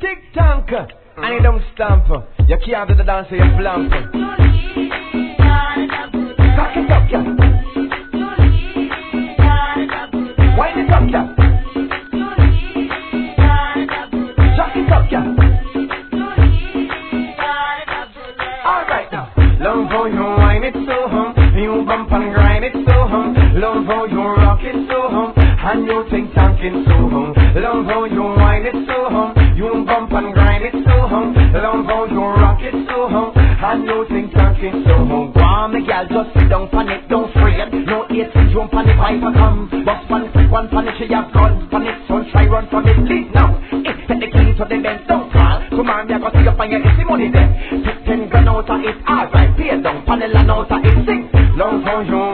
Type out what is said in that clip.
Tick-tank, and you don't stamp. You can't do the dance, so you flamp. Cock it up, yeah. Wind it up, yeah. Jack it up, yeah. Alright now. Love how you wine it so you bump and grind it so love how you rock it so and you think tanking so love how you wine it so you bump and grind it so love how you rock it so and you think tanking so Wow, me girl, just sit down pan it, don't fret. No AC syndrome pan it, wife a come. Box pan, quick one pan it, she have guns pan it. Son try run from it, leave now. Take the key to the bench, don't call. Come on, me a go see up on your easy money there. Take 10 grand out of it, alright. Pay down, panel and out of it, sing. Love how you